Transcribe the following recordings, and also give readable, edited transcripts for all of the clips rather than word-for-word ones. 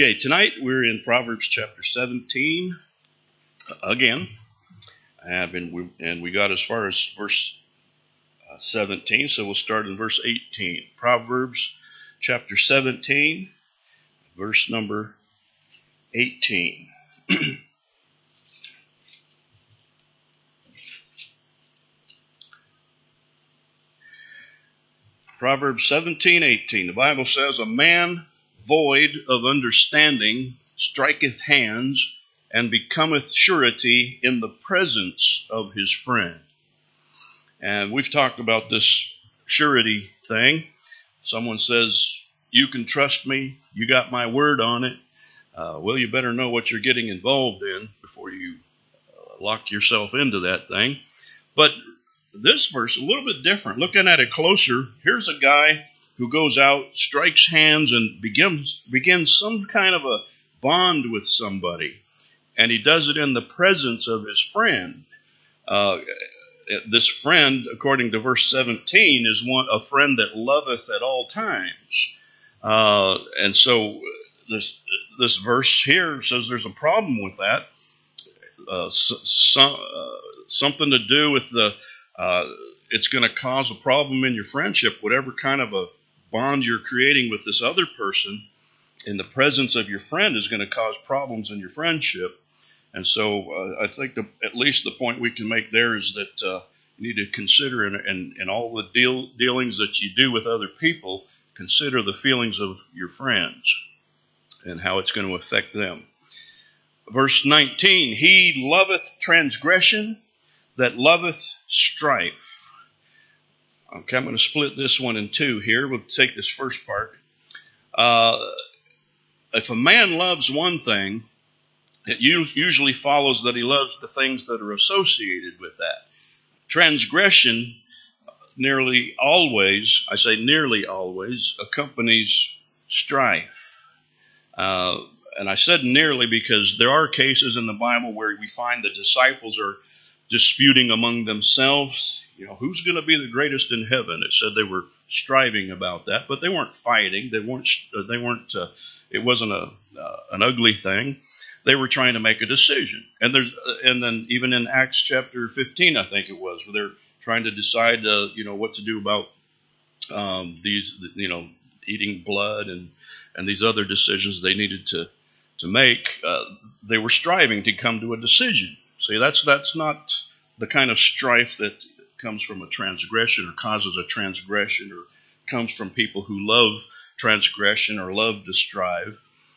Okay, tonight we're in Proverbs chapter 17 again, and we got as far as verse 17, so we'll start in verse 18. Proverbs chapter 17, verse number 18. Proverbs 17:18. The Bible says, "A man void of understanding striketh hands, and becometh surety in the presence of his friend." And we've talked about this surety thing. Someone says, "You can trust me, you got my word on it." Well, you better know what you're getting involved in before you lock yourself into that thing. But this verse, a little bit different. Looking at it closer, here's a guy who goes out, strikes hands, and begins some kind of a bond with somebody. And he does it in the presence of his friend. This friend, according to verse 17, is a friend that loveth at all times. And so this verse here says there's a problem with that. Something to do with it's going to cause a problem in your friendship, whatever kind of a bond you're creating with this other person in the presence of your friend is going to cause problems in your friendship. And so I think at least the point we can make there is that you need to consider in all the dealings that you do with other people, consider the feelings of your friends and how it's going to affect them. Verse 19, "He loveth transgression that loveth strife." Okay, I'm going to split this one in two here. We'll take this first part. If a man loves one thing, it usually follows that he loves the things that are associated with that. Transgression nearly always accompanies strife. And I said nearly because there are cases in the Bible where we find the disciples are disputing among themselves. You know, who's going to be the greatest in heaven? It said they were striving about that, but they weren't fighting. They weren't. It wasn't an ugly thing. They were trying to make a decision. And then even in Acts chapter 15, I think it was, where they're trying to decide, what to do about these, eating blood and these other decisions they needed to make. They were striving to come to a decision. See, that's not the kind of strife that comes from a transgression or causes a transgression or comes from people who love transgression or love to strive.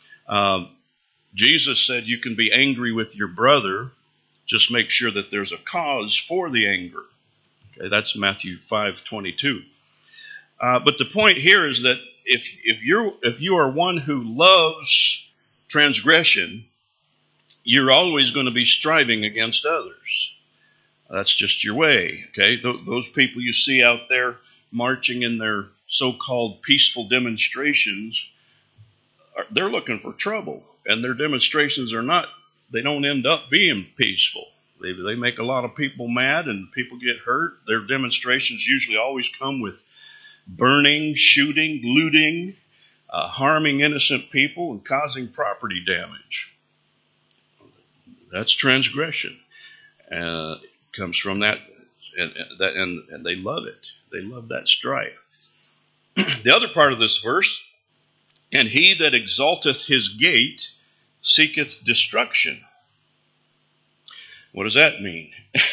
Jesus said you can be angry with your brother, just make sure that there's a cause for the anger. Okay, that's Matthew 5:22. But the point here is that if you are one who loves transgression, you're always going to be striving against others. That's just your way. Okay, those people you see out there marching in their so-called peaceful demonstrations, they're looking for trouble, and their demonstrations they don't end up being peaceful. They make a lot of people mad, and people get hurt. Their demonstrations usually always come with burning, shooting, looting, harming innocent people, and causing property damage. That's transgression. Comes from that, and they love it. They love that strife. The other part of this verse, "And he that exalteth his gate seeketh destruction." What does that mean?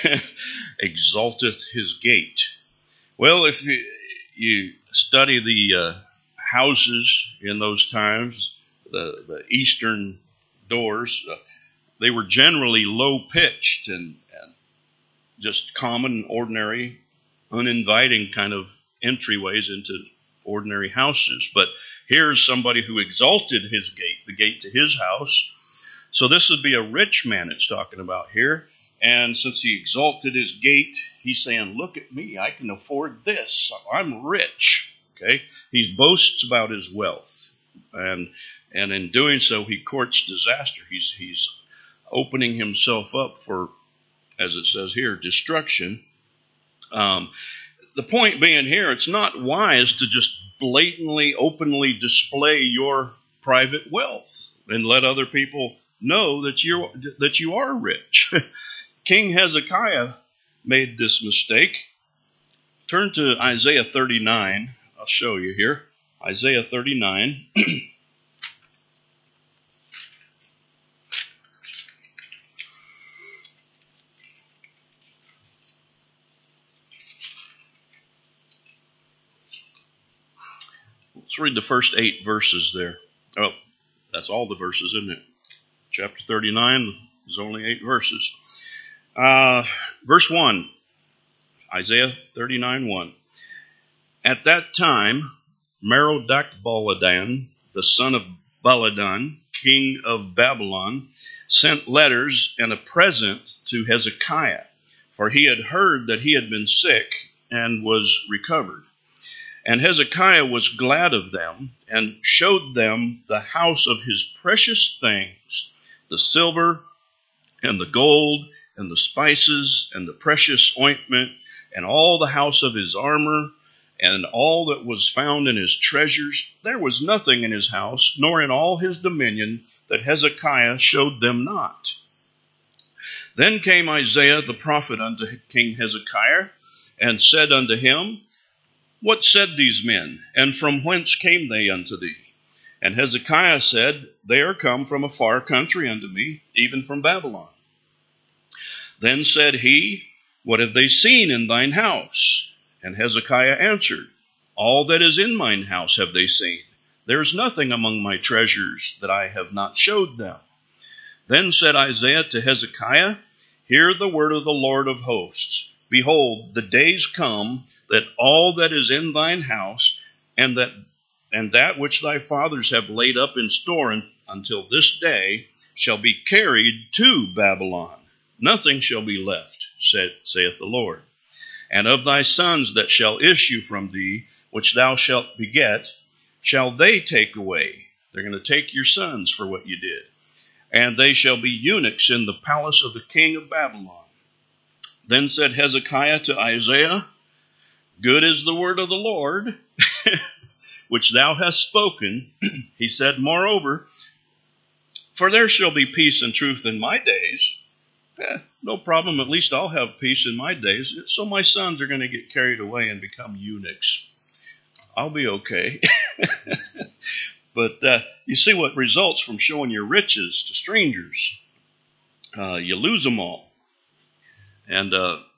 Exalteth his gate. Well, if you study the houses in those times, the eastern doors, they were generally low-pitched and just common, ordinary, uninviting kind of entryways into ordinary houses. But here's somebody who exalted his gate, the gate to his house. So this would be a rich man it's talking about here. And since he exalted his gate, he's saying, look at me, I can afford this. I'm rich. Okay? He boasts about his wealth. And in doing so, he courts disaster. He's opening himself up for, as it says here, destruction. The point being here, it's not wise to just blatantly, openly display your private wealth. and let other people know that you are rich. King Hezekiah made this mistake. Turn to Isaiah 39. I'll show you here. Isaiah 39. Let's read the first 8 verses there. Oh, that's all the verses, isn't it? Chapter 39 is only 8 verses. Verse 1, Isaiah 39:1. At that time, Merodach-Baladan, the son of Baladan, king of Babylon, sent letters and a present to Hezekiah, for he had heard that he had been sick and was recovered. And Hezekiah was glad of them, and showed them the house of his precious things, the silver and the gold and the spices and the precious ointment, and all the house of his armor, and all that was found in his treasures. There was nothing in his house, nor in all his dominion, that Hezekiah showed them not. Then came Isaiah the prophet unto King Hezekiah, and said unto him, What said these men, and from whence came they unto thee? And Hezekiah said, They are come from a far country unto me, even from Babylon. Then said he, What have they seen in thine house? And Hezekiah answered, All that is in mine house have they seen. There is nothing among my treasures that I have not showed them. Then said Isaiah to Hezekiah, Hear the word of the Lord of hosts. Behold, the days come that all that is in thine house, and that which thy fathers have laid up in store until this day, shall be carried to Babylon. Nothing shall be left, saith the Lord. And of thy sons that shall issue from thee, which thou shalt beget, shall they take away. They're going to take your sons for what you did. And they shall be eunuchs in the palace of the king of Babylon. Then said Hezekiah to Isaiah, Good is the word of the Lord, which thou hast spoken. He said, Moreover, for there shall be peace and truth in my days. No problem, at least I'll have peace in my days. So my sons are going to get carried away and become eunuchs. I'll be okay. But you see what results from showing your riches to strangers. You lose them all. And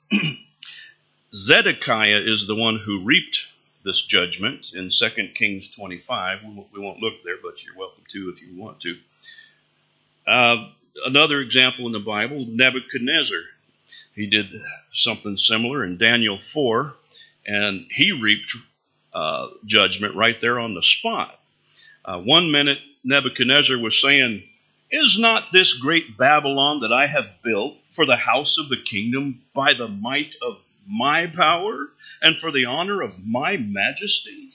Zedekiah is the one who reaped this judgment in 2 Kings 25. We won't look there, but you're welcome to if you want to. Another example in the Bible, Nebuchadnezzar. He did something similar in Daniel 4, and he reaped judgment right there on the spot. 1 minute, Nebuchadnezzar was saying, Is not this great Babylon that I have built for the house of the kingdom by the might of my power and for the honor of my majesty?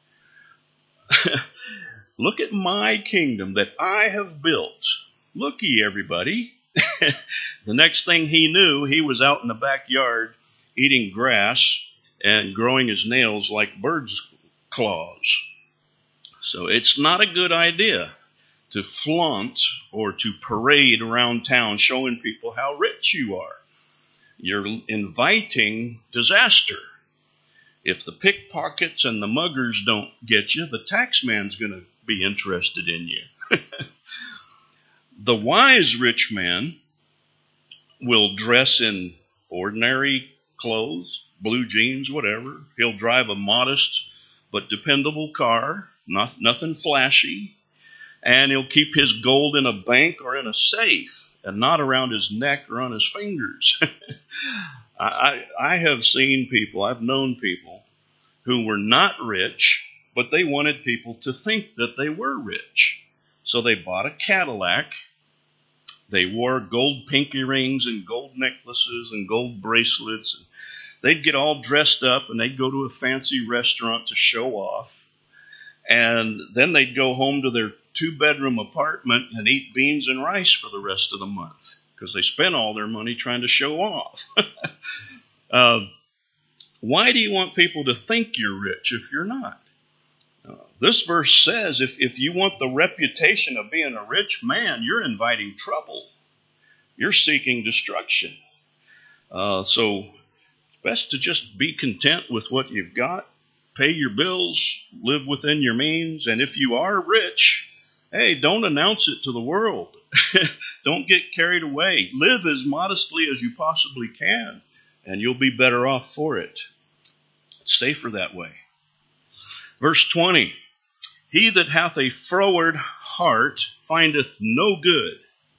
Look at my kingdom that I have built. Look ye, everybody. The next thing he knew, he was out in the backyard eating grass and growing his nails like birds' claws. So it's not a good idea to flaunt or to parade around town showing people how rich you are. You're inviting disaster. If the pickpockets and the muggers don't get you, the tax man's going to be interested in you. The wise rich man will dress in ordinary clothes, blue jeans, whatever. He'll drive a modest but dependable car, nothing flashy. And he'll keep his gold in a bank or in a safe and not around his neck or on his fingers. I have seen people, I've known people who were not rich, but they wanted people to think that they were rich. So they bought a Cadillac. They wore gold pinky rings and gold necklaces and gold bracelets. They'd get all dressed up and they'd go to a fancy restaurant to show off. And then they'd go home to their 2-bedroom apartment and eat beans and rice for the rest of the month because they spent all their money trying to show off. Why do you want people to think you're rich if you're not? This verse says if you want the reputation of being a rich man, you're inviting trouble. You're seeking destruction. So it's best to just be content with what you've got, pay your bills, live within your means, and if you are rich, hey, don't announce it to the world. Don't get carried away. Live as modestly as you possibly can, and you'll be better off for it. It's safer that way. Verse 20, he that hath a froward heart findeth no good,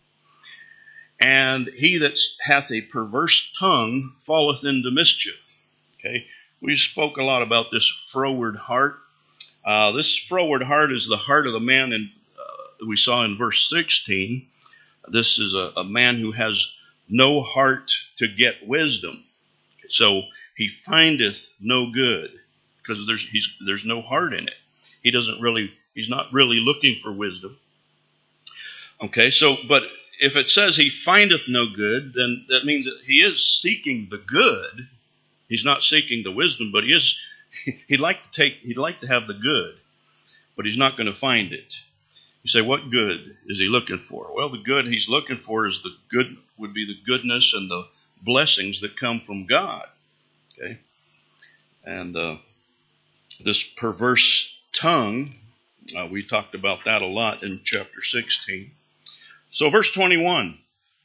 and he that hath a perverse tongue falleth into mischief. Okay, we spoke a lot about this froward heart. This froward heart is the heart of the man we saw in verse 16. This is a man who has no heart to get wisdom. So he findeth no good because there's no heart in it. He's not really looking for wisdom. Okay, but if it says he findeth no good, then that means that he is seeking the good. He's not seeking the wisdom, but he'd like to have the good, but he's not going to find it. You say, what good is he looking for? Well, the good he's looking for would be the goodness and the blessings that come from God. Okay, and this perverse tongue, we talked about that a lot in chapter 16. So verse 21,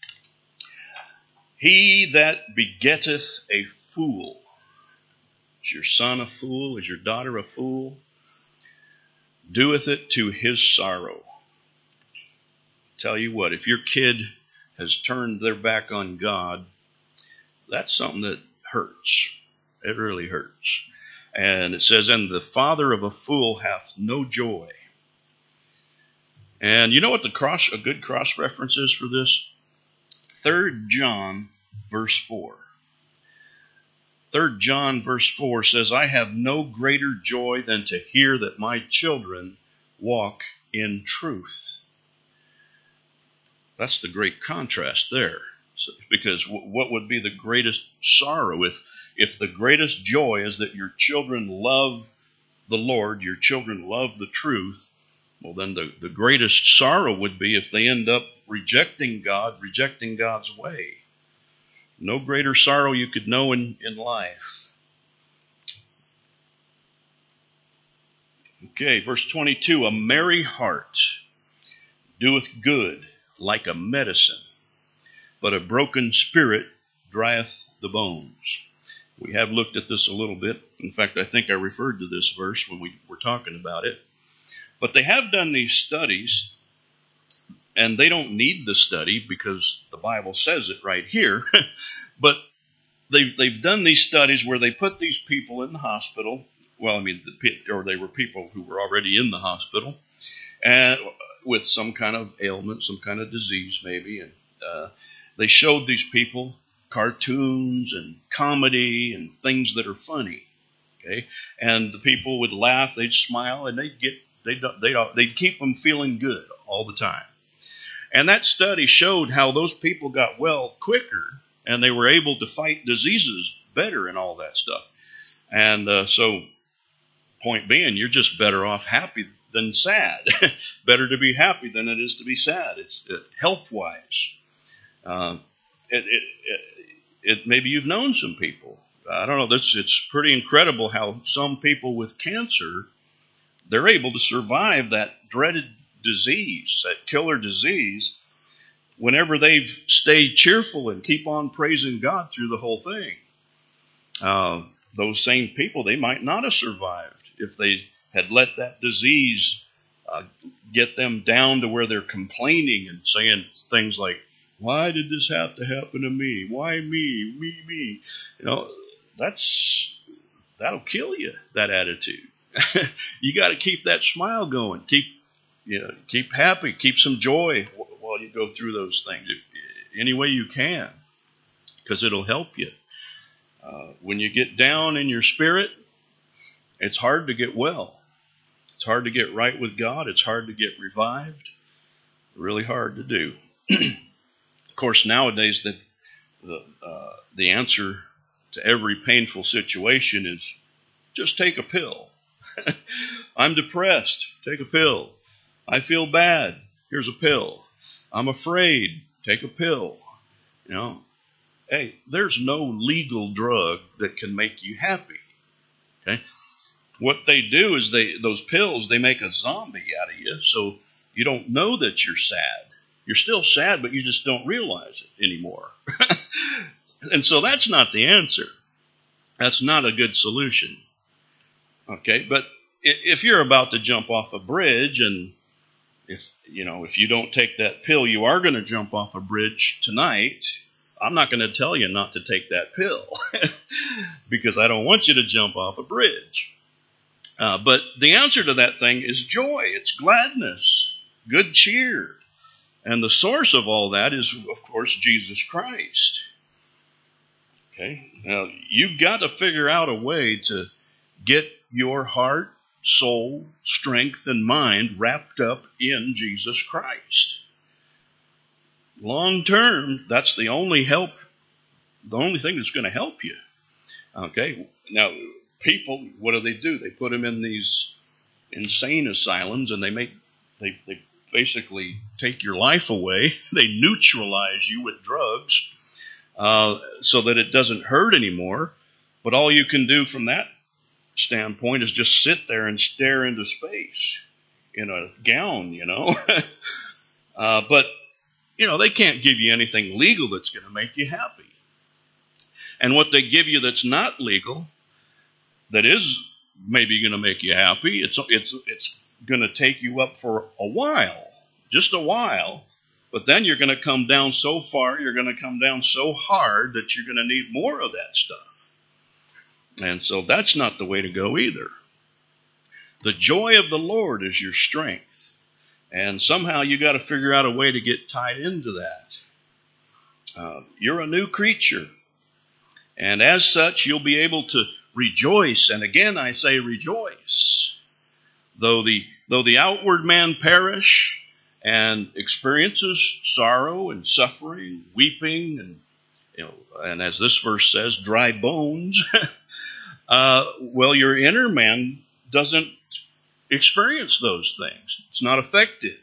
he that begetteth a fool. Is your son a fool? Is your daughter a fool? Doeth it to his sorrow. Tell you what, if your kid has turned their back on God, that's something that hurts. It really hurts. And it says, and the father of a fool hath no joy. And you know what a good cross reference is for this? 3 John verse 4. 3 John verse 4 says, I have no greater joy than to hear that my children walk in truth. That's the great contrast there. Because what would be the greatest sorrow if the greatest joy is that your children love the Lord, your children love the truth, well then the greatest sorrow would be if they end up rejecting God, rejecting God's way. No greater sorrow you could know in life. Okay, verse 22, a merry heart doeth good like a medicine, but a broken spirit drieth the bones. We have looked at this a little bit. In fact, I think I referred to this verse when we were talking about it. But they have done these studies, and they don't need the study because the Bible says it right here. But they've done these studies where they put these people in the hospital. Well, I mean, they were people who were already in the hospital, and with some kind of ailment, some kind of disease maybe, and they showed these people cartoons and comedy and things that are funny. Okay, and the people would laugh, they'd smile, and they'd keep them feeling good all the time. And that study showed how those people got well quicker, and they were able to fight diseases better and all that stuff. And so, point being, you're just better off happy than sad. Better to be happy than it is to be sad. It's health-wise. Maybe you've known some people. I don't know. It's pretty incredible how some people with cancer, they're able to survive that dreaded disease, that killer disease, whenever they've stayed cheerful and keep on praising God through the whole thing. Those same people, they might not have survived if they had let that disease get them down to where they're complaining and saying things like, why did this have to happen to me? Why me? Me. You know, that'll kill you, that attitude. You got to keep that smile going. Keep happy. Keep some joy while you go through those things, any way you can, because it'll help you. When you get down in your spirit, it's hard to get well. It's hard to get right with God. It's hard to get revived. Really hard to do. Of course, nowadays the answer to every painful situation is just take a pill. I'm depressed. Take a pill. I feel bad. Here's a pill. I'm afraid. Take a pill. You know, hey, there's no legal drug that can make you happy. Okay? What they do is those pills, they make a zombie out of you, so you don't know that you're sad. You're still sad, but you just don't realize it anymore. And so that's not the answer. That's not a good solution. Okay, but if you're about to jump off a bridge, and if you don't take that pill, you are going to jump off a bridge tonight. I'm not going to tell you not to take that pill because I don't want you to jump off a bridge. But the answer to that thing is joy. It's gladness, good cheer. And the source of all that is, of course, Jesus Christ. Okay? Now, you've got to figure out a way to get your heart, soul, strength, and mind wrapped up in Jesus Christ. Long term, that's the only thing that's going to help you. Okay? Now, people, what do? They put them in these insane asylums, and they basically take your life away. They neutralize you with drugs so that it doesn't hurt anymore. But all you can do from that standpoint is just sit there and stare into space in a gown, But, they can't give you anything legal that's going to make you happy. And what they give you that's not legal, that is maybe going to make you happy, it's going to take you up for a while, just a while, but then you're going to come down so far, you're going to come down so hard that you're going to need more of that stuff. And so that's not the way to go either. The joy of the Lord is your strength. And somehow you got to figure out a way to get tied into that. You're a new creature. And as such, you'll be able to rejoice. And again, I say rejoice. Though the outward man perish and experiences sorrow and suffering, weeping, and as this verse says, dry bones, well, your inner man doesn't experience those things. It's not affected.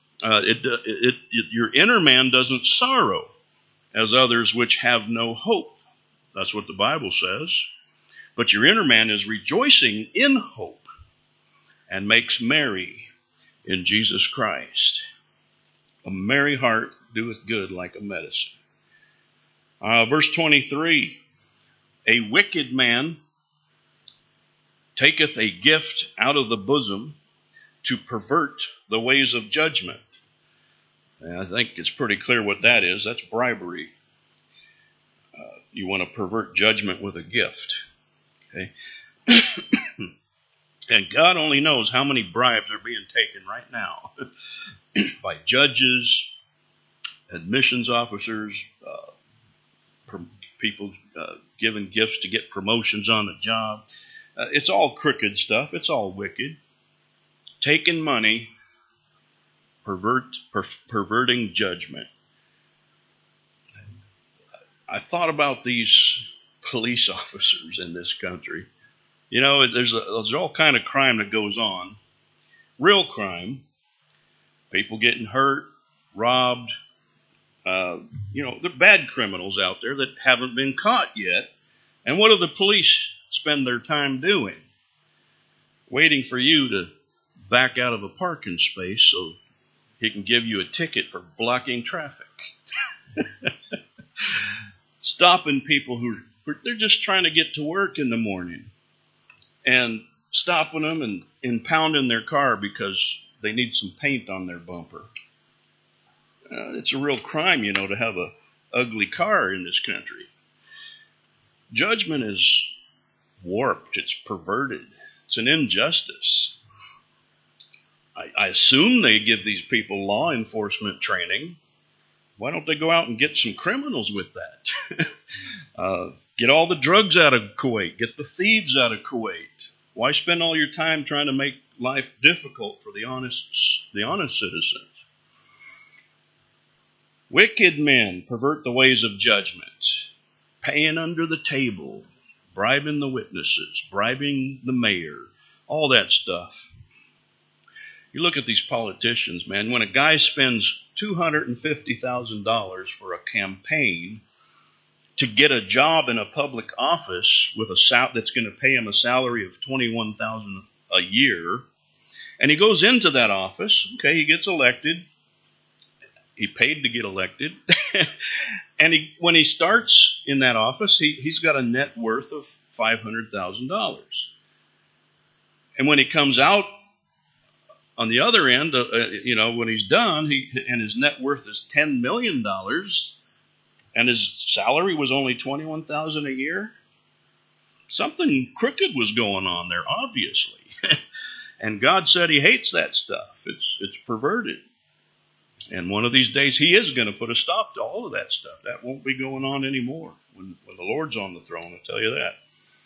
Your inner man doesn't sorrow as others which have no hope. That's what the Bible says. But your inner man is rejoicing in hope and makes merry in Jesus Christ. A merry heart doeth good like a medicine. Verse 23, a wicked man taketh a gift out of the bosom to pervert the ways of judgment. And I think it's pretty clear what that is. That's bribery. You want to pervert judgment with a gift. Okay? And God only knows how many bribes are being taken right now by judges, admissions officers, people giving gifts to get promotions on the job. It's all crooked stuff. It's all wicked. Taking money, perverting judgment. I thought about these police officers in this country. There's all kind of crime that goes on. Real crime. People getting hurt, robbed. There are bad criminals out there that haven't been caught yet. And what do the police spend their time doing? Waiting for you to back out of a parking space so he can give you a ticket for blocking traffic. Stopping people they're just trying to get to work in the morning, and stopping them and impounding their car because they need some paint on their bumper. It's a real crime, to have a ugly car in this country. Judgment is warped. It's perverted. It's an injustice. I assume they give these people law enforcement training. Why don't they go out and get some criminals with that? Get all the drugs out of Kuwait. Get the thieves out of Kuwait. Why spend all your time trying to make life difficult for the honest citizens? Wicked men pervert the ways of judgment, paying under the table, bribing the witnesses, bribing the mayor, all that stuff. You look at these politicians, man, when a guy spends $250,000 for a campaign to get a job in a public office with that's going to pay him a salary of $21,000 a year, and he goes into that office, okay, he gets elected, he paid to get elected, and when he starts in that office, he's got a net worth of $500,000. And when he comes out on the other end, when he's done, and his net worth is $10 million, and his salary was only $21,000 a year, something crooked was going on there, obviously. And God said He hates that stuff. It's perverted. And one of these days He is going to put a stop to all of that stuff. That won't be going on anymore when the Lord's on the throne, I'll tell you that.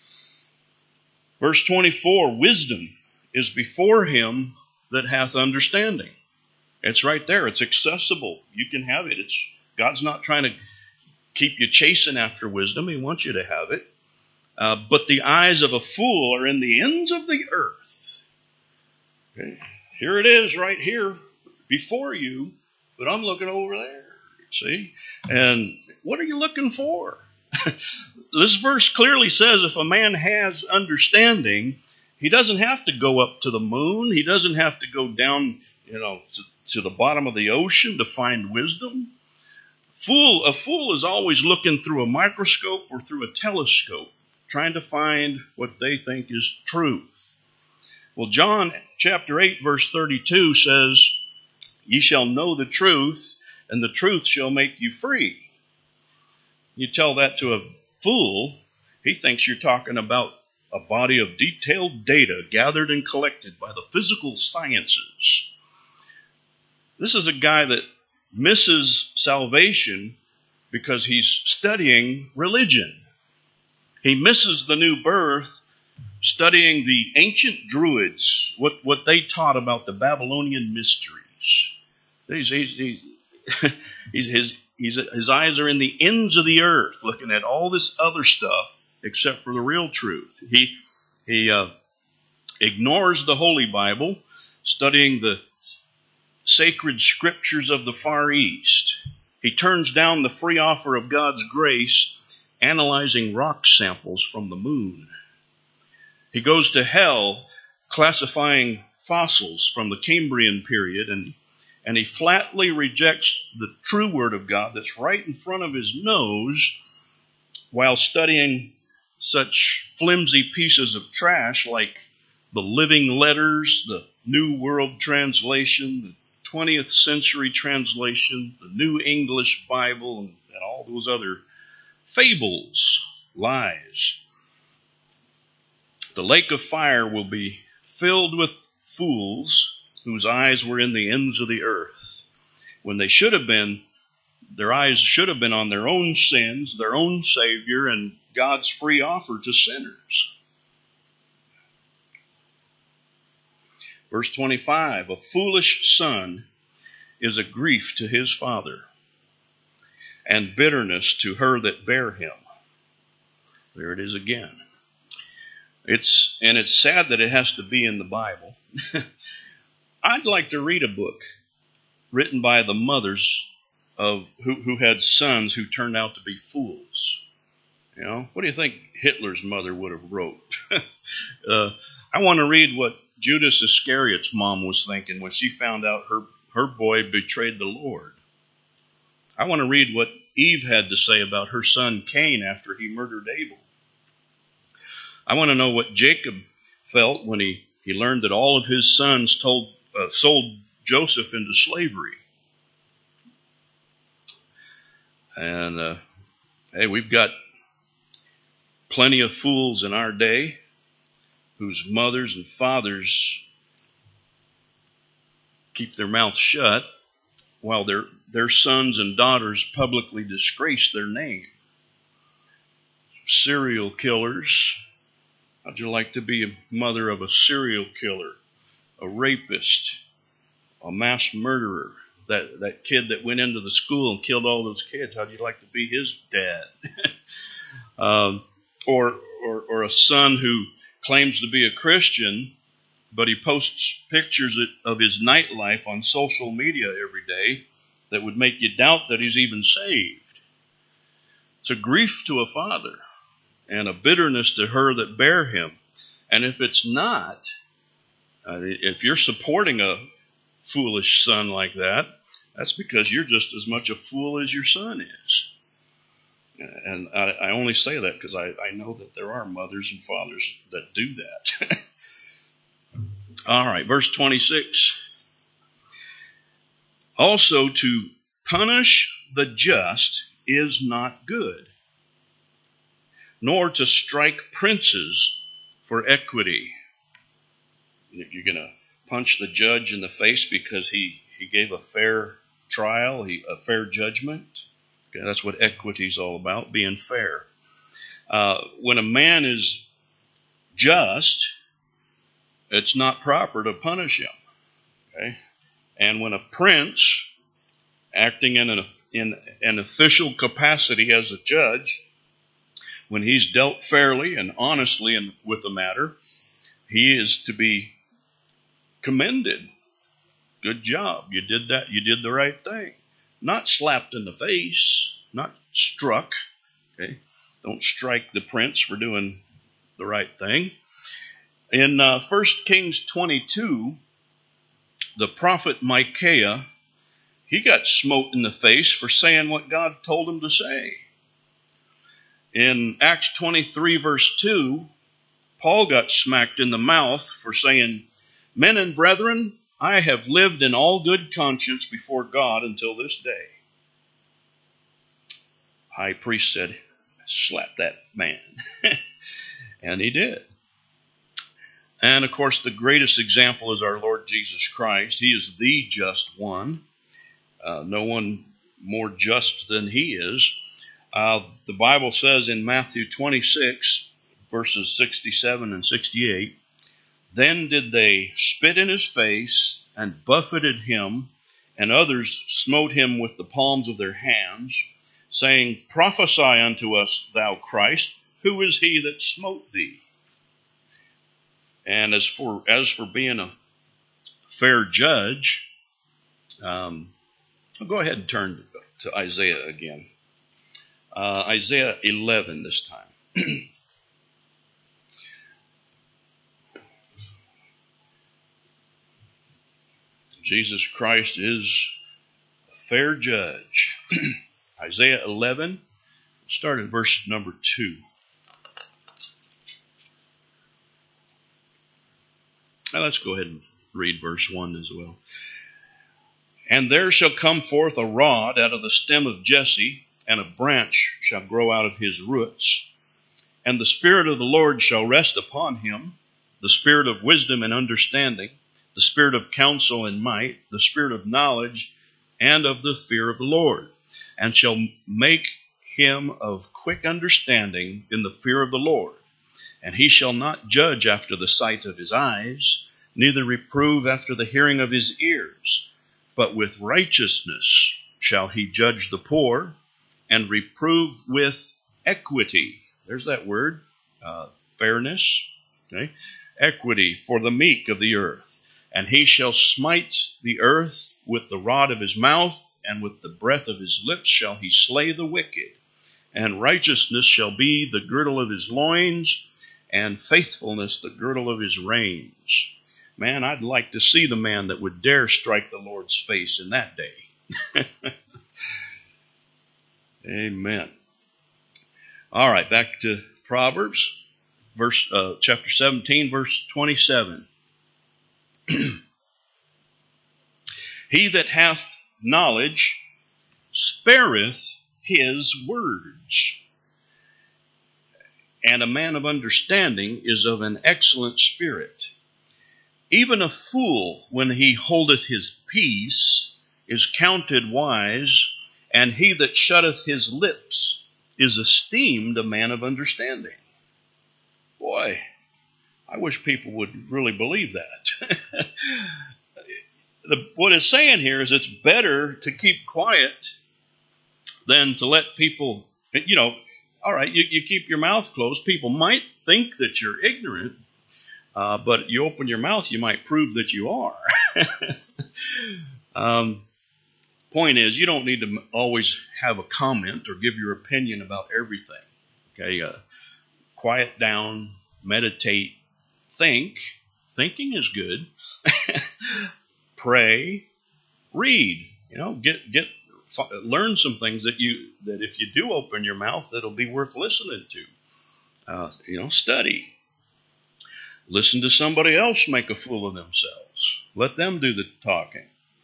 Verse 24, wisdom is before him that hath understanding. It's right there. It's accessible. You can have it. God's not trying to keep you chasing after wisdom. He wants you to have it. But the eyes of a fool are in the ends of the earth. Okay. Here it is right here before you, but I'm looking over there. See? And what are you looking for? This verse clearly says if a man has understanding, he doesn't have to go up to the moon. He doesn't have to go down, to the bottom of the ocean to find wisdom. A fool is always looking through a microscope or through a telescope, trying to find what they think is truth. Well, John chapter 8, verse 32 says, "Ye shall know the truth, and the truth shall make you free." You tell that to a fool, he thinks you're talking about a body of detailed data gathered and collected by the physical sciences. This is a guy that misses salvation because he's studying religion. He misses the new birth studying the ancient Druids, what they taught about the Babylonian mysteries. His eyes are in the ends of the earth, looking at all this other stuff except for the real truth. He ignores the Holy Bible, studying the sacred scriptures of the Far East. He turns down the free offer of God's grace, analyzing rock samples from the moon. He goes to hell, classifying fossils from the Cambrian period, and he flatly rejects the true Word of God that's right in front of his nose while studying such flimsy pieces of trash like the Living Letters, the New World Translation, the 20th Century Translation, the New English Bible, and all those other fables, lies. The lake of fire will be filled with fools whose eyes were in the ends of the earth, when they should have been, their eyes should have been on their own sins, their own Savior, and God's free offer to sinners. Verse 25, a foolish son is a grief to his father, and bitterness to her that bare him. There it is again. It's sad that it has to be in the Bible. I'd like to read a book written by the mothers of who had sons who turned out to be fools. What do you think Hitler's mother would have wrote? I want to read what Judas Iscariot's mom was thinking when she found out her boy betrayed the Lord. I want to read what Eve had to say about her son Cain after he murdered Abel. I want to know what Jacob felt when he learned that all of his sons sold Joseph into slavery. And hey, we've got plenty of fools in our day whose mothers and fathers keep their mouths shut while their sons and daughters publicly disgrace their name. Serial killers. How'd you like to be a mother of a serial killer, a rapist, a mass murderer? That kid that went into the school and killed all those kids, how'd you like to be his dad? Or a son who claims to be a Christian but he posts pictures of his nightlife on social media every day that would make you doubt that he's even saved. It's a grief to a father and a bitterness to her that bare him. And if it's not, if you're supporting a foolish son like that, that's because you're just as much a fool as your son is. And I only say that because I know that there are mothers and fathers that do that. All right, verse 26. Also, to punish the just is not good, nor to strike princes for equity. You're going to punch the judge in the face because he gave a fair trial, a fair judgment. Okay, that's what equity is all about, being fair. When a man is just, it's not proper to punish him. Okay? And when a prince, acting in an official capacity as a judge, when he's dealt fairly and honestly with the matter, he is to be commended. Good job. You did that. You did the right thing. Not slapped in the face, not struck. Okay? Don't strike the prince for doing the right thing. In 1 Kings 22, the prophet Micaiah, he got smote in the face for saying what God told him to say. In Acts 23, verse 2, Paul got smacked in the mouth for saying, "Men and brethren, I have lived in all good conscience before God until this day." High priest said, "Slap that man." And he did. And of course, the greatest example is our Lord Jesus Christ. He is the just one. No one more just than he is. The Bible says in Matthew 26, verses 67 and 68, "Then did they spit in his face and buffeted him, and others smote him with the palms of their hands, saying, Prophesy unto us, thou Christ, who is he that smote thee?" And as for being a fair judge, I'll go ahead and turn to Isaiah again. Isaiah 11 this time. Jesus Christ is a fair judge. Isaiah 11, start at verse number 2. Now let's go ahead and read verse 1 as well. "And there shall come forth a rod out of the stem of Jesse, and a branch shall grow out of his roots. And the Spirit of the Lord shall rest upon him, the Spirit of wisdom and understanding, the Spirit of counsel and might, the Spirit of knowledge and of the fear of the Lord. And shall make him of quick understanding in the fear of the Lord. And he shall not judge after the sight of his eyes, neither reprove after the hearing of his ears. But with righteousness shall he judge the poor, and reprove with equity." There's that word, fairness. Okay? "Equity for the meek of the earth. And he shall smite the earth with the rod of his mouth, and with the breath of his lips shall he slay the wicked. And righteousness shall be the girdle of his loins, and faithfulness the girdle of his reins." Man, I'd like to see the man that would dare strike the Lord's face in that day. Amen. All right, back to Proverbs, chapter 17, verse 27. "He that hath knowledge spareth his words, and a man of understanding is of an excellent spirit. Even a fool, when he holdeth his peace, is counted wise, and he that shutteth his lips is esteemed a man of understanding." Boy, I wish people would really believe that. What it's saying here is it's better to keep quiet than to let people, all right, you keep your mouth closed. People might think that you're ignorant, But you open your mouth, you might prove that you are. Point is, you don't need to always have a comment or give your opinion about everything. Okay, quiet down, meditate, think. Thinking is good. Pray, read. Learn some things that if you do open your mouth, that'll be worth listening to. Study. Listen to somebody else make a fool of themselves. Let them do the talking.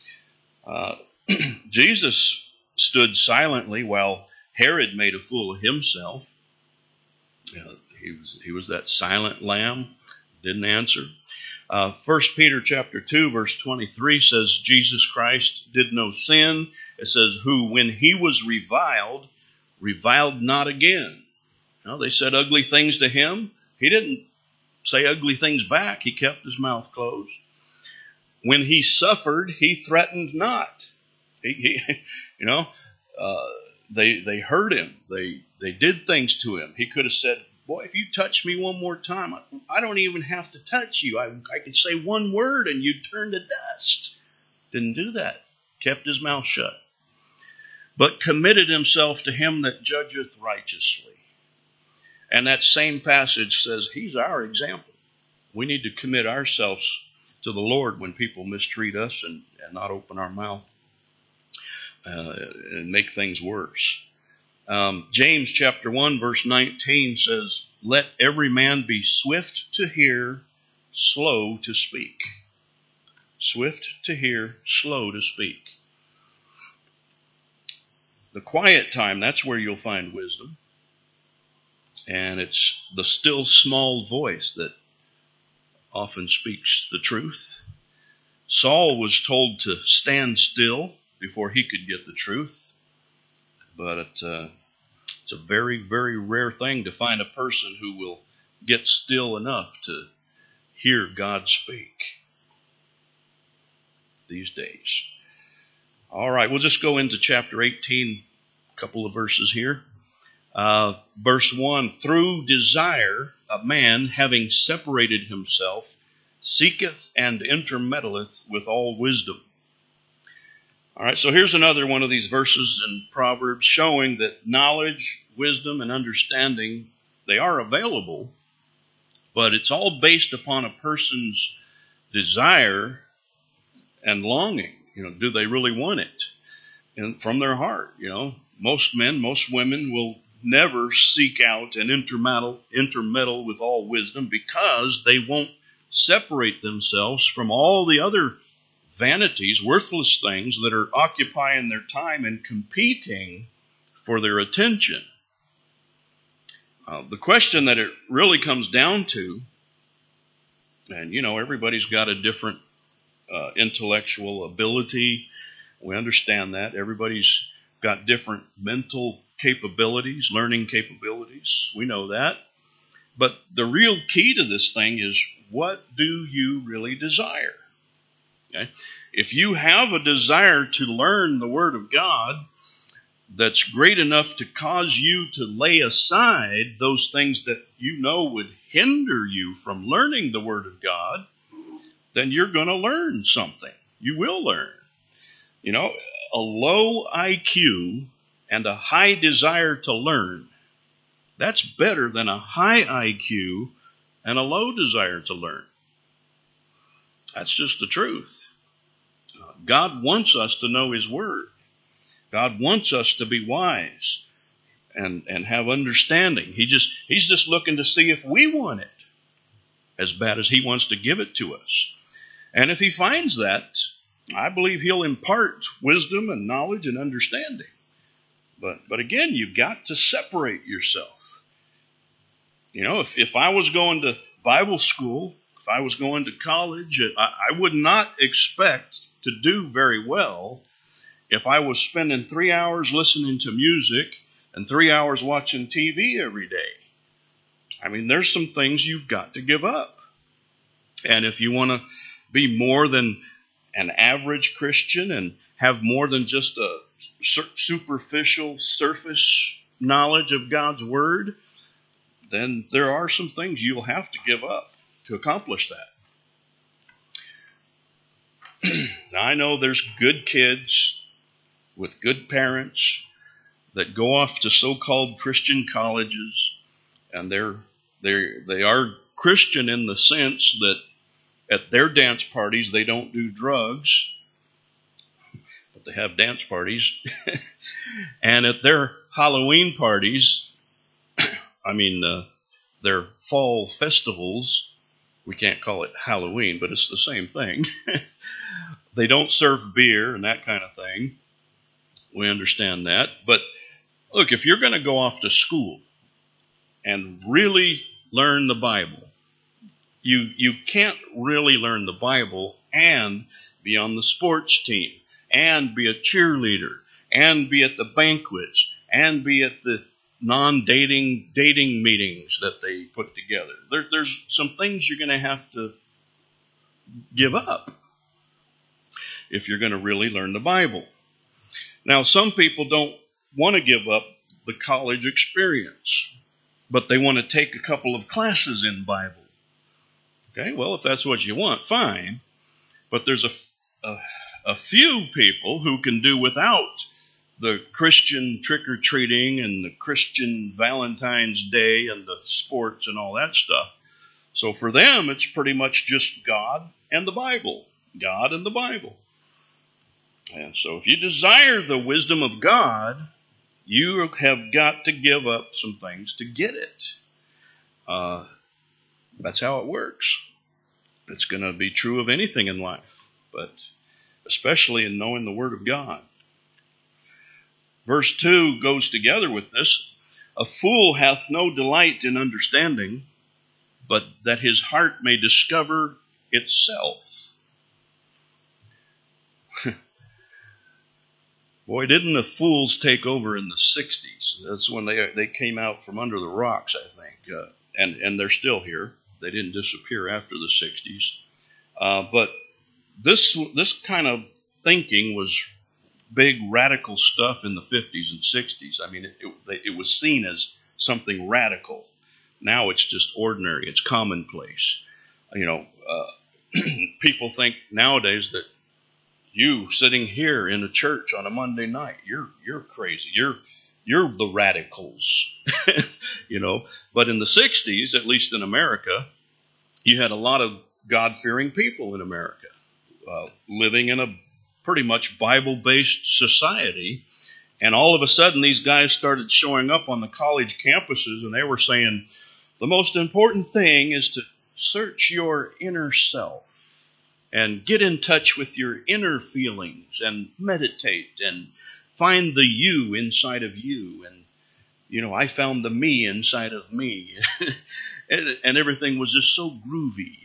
Jesus stood silently while Herod made a fool of himself. He was that silent lamb, didn't answer. 1 Peter chapter 2, verse 23 says, Jesus Christ did no sin. It says, who, when he was reviled not again. They said ugly things to him. He didn't say ugly things back. He kept his mouth closed. When he suffered, he threatened not. They hurt him. They did things to him. He could have said, boy, if you touch me one more time, I don't even have to touch you. I can say one word and you'd turn to dust. Didn't do that. Kept his mouth shut. But committed himself to him that judgeth righteously. And that same passage says he's our example. We need to commit ourselves to the Lord when people mistreat us and not open our mouth and make things worse. James chapter 1 verse 19 says, let every man be swift to hear, slow to speak. Swift to hear, slow to speak. The quiet time, that's where you'll find wisdom. And it's the still small voice that often speaks the truth. Saul was told to stand still before he could get the truth. But it's a very, very rare thing to find a person who will get still enough to hear God speak these days. All right, we'll just go into chapter 18, a couple of verses here. Verse 1, through desire a man, having separated himself, seeketh and intermeddleth with all wisdom. All right, so here's another one of these verses in Proverbs showing that knowledge, wisdom, and understanding, they are available, but it's all based upon a person's desire and longing. Do they really want it? And from their heart, most men, most women will never seek out and intermeddle with all wisdom because they won't separate themselves from all the other vanities, worthless things that are occupying their time and competing for their attention. The question that it really comes down to, and everybody's got a different intellectual ability. We understand that. Everybody's got different mental capabilities, learning capabilities. We know that. But the real key to this thing is, what do you really desire? Okay? If you have a desire to learn the Word of God that's great enough to cause you to lay aside those things that would hinder you from learning the Word of God, then you're going to learn something. You will learn. A low IQ and a high desire to learn, that's better than a high IQ and a low desire to learn. That's just the truth. God wants us to know His Word. God wants us to be wise and have understanding. He's just looking to see if we want it as bad as He wants to give it to us. And if He finds that, I believe He'll impart wisdom and knowledge and understanding. But again, you've got to separate yourself. If I was going to Bible school, if I was going to college, I would not expect to do very well if I was spending 3 hours listening to music and 3 hours watching TV every day. There's some things you've got to give up. And if you want to be more than an average Christian and have more than just a superficial surface knowledge of God's Word, then there are some things you'll have to give up. to accomplish that. Now, I know there's good kids with good parents that go off to so-called Christian colleges, and they are Christian in the sense that at their dance parties they don't do drugs, but they have dance parties. And at their Halloween parties, their fall festivals, we can't call it Halloween, but it's the same thing. They don't serve beer and that kind of thing. We understand that. But look, if you're going to go off to school and really learn the Bible, you can't really learn the Bible and be on the sports team and be a cheerleader and be at the banquets and be at the non-dating meetings that they put together. There's some things you're going to have to give up if you're going to really learn the Bible. Now, some people don't want to give up the college experience, but they want to take a couple of classes in Bible. Okay, well, if that's what you want, fine. But there's a few people who can do without the Christian trick-or-treating and the Christian Valentine's Day and the sports and all that stuff. So for them, it's pretty much just God and the Bible. God and the Bible. And so if you desire the wisdom of God, you have got to give up some things to get it. That's how it works. It's going to be true of anything in life, but especially in knowing the Word of God. Verse 2 goes together with this. A fool hath no delight in understanding, but that his heart may discover itself. Boy, didn't the fools take over in the 60s. That's when they came out from under the rocks, I think. And they're still here. They didn't disappear after the 60s. But this kind of thinking was big radical stuff in the 50s and 60s. I mean, it was seen as something radical. Now it's just ordinary. It's commonplace. People think nowadays that you sitting here in a church on a Monday night, you're crazy. You're the radicals, But in the 60s, at least in America, you had a lot of God-fearing people in America living in a pretty much Bible-based society. And all of a sudden, these guys started showing up on the college campuses, and they were saying, the most important thing is to search your inner self and get in touch with your inner feelings and meditate and find the you inside of you. And, I found the me inside of me. and everything was just so groovy,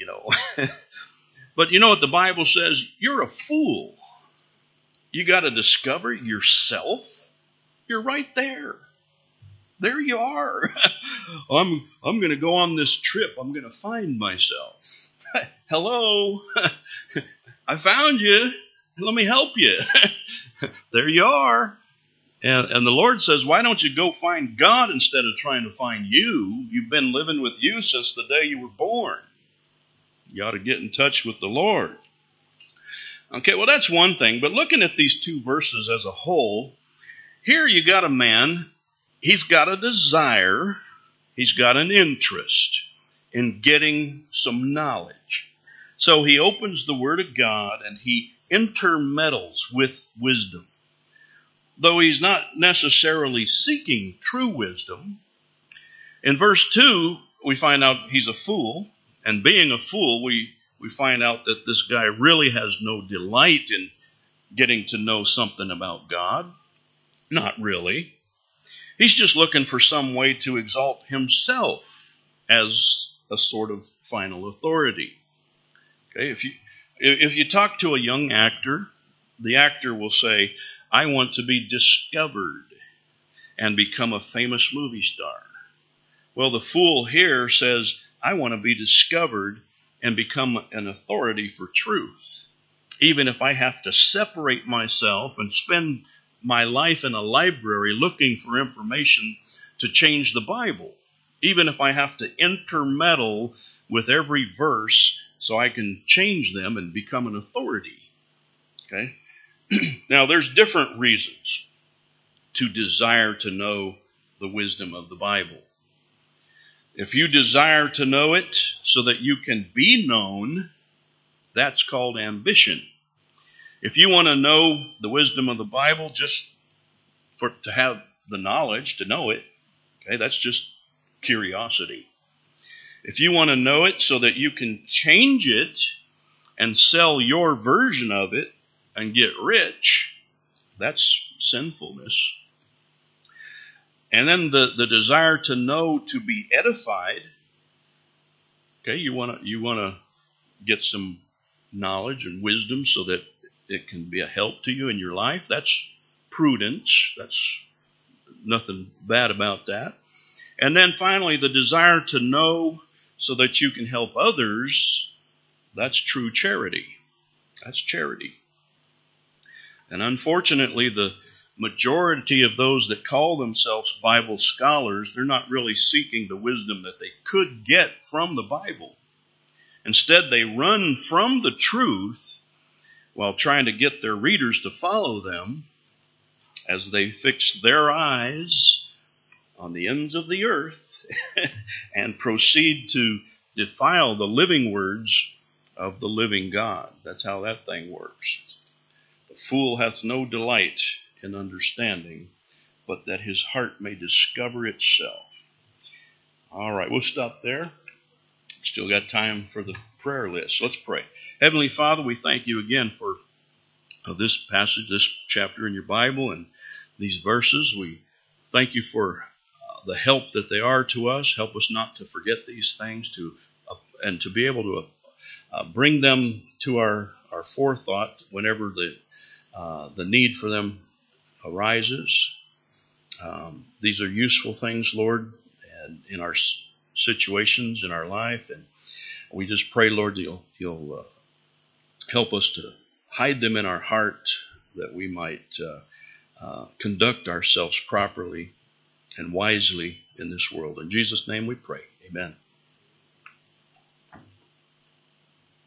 But you know what the Bible says? You're a fool. You got to discover yourself. You're right there. There you are. I'm going to go on this trip. I'm going to find myself. Hello. I found you. Let me help you. There you are. And the Lord says, why don't you go find God instead of trying to find you? You've been living with you since the day you were born. You ought to get in touch with the Lord. Okay, well, that's one thing. But looking at these two verses as a whole, here you got a man, he's got a desire, he's got an interest in getting some knowledge. So he opens the Word of God and he intermeddles with wisdom. Though he's not necessarily seeking true wisdom, in verse 2, we find out he's a fool. And being a fool, we find out that this guy really has no delight in getting to know something about God. Not really. He's just looking for some way to exalt himself as a sort of final authority. Okay, if you talk to a young actor, the actor will say, I want to be discovered and become a famous movie star. Well, the fool here says, I want to be discovered and become an authority for truth, even if I have to separate myself and spend my life in a library looking for information to change the Bible, even if I have to intermeddle with every verse so I can change them and become an authority. Okay? Now, there's different reasons to desire to know the wisdom of the Bible. If you desire to know it so that you can be known, that's called ambition. If you want to know the wisdom of the Bible just to have the knowledge to know it, okay, that's just curiosity. If you want to know it so that you can change it and sell your version of it and get rich, that's sinfulness. And then the desire to know to be edified. Okay, you want to get some knowledge and wisdom so that it can be a help to you in your life. That's prudence. That's nothing bad about that. And then finally, the desire to know so that you can help others. That's true charity. That's charity. And unfortunately, the majority of those that call themselves Bible scholars, they're not really seeking the wisdom that they could get from the Bible. Instead, they run from the truth while trying to get their readers to follow them as they fix their eyes on the ends of the earth and proceed to defile the living words of the living God. That's how that thing works. The fool hath no delight in understanding, but that his heart may discover itself. All right, we'll stop there. Still got time for the prayer list. Let's pray. Heavenly Father, we thank you again for this passage, this chapter in your Bible and these verses. We thank you for the help that they are to us. Help us not to forget these things and to be able to bring them to our forethought whenever the need for them arises. These are useful things, Lord, and in our situations in our life, and we just pray, Lord, you'll help us to hide them in our heart that we might conduct ourselves properly and wisely in this world. In Jesus' name we pray. Amen.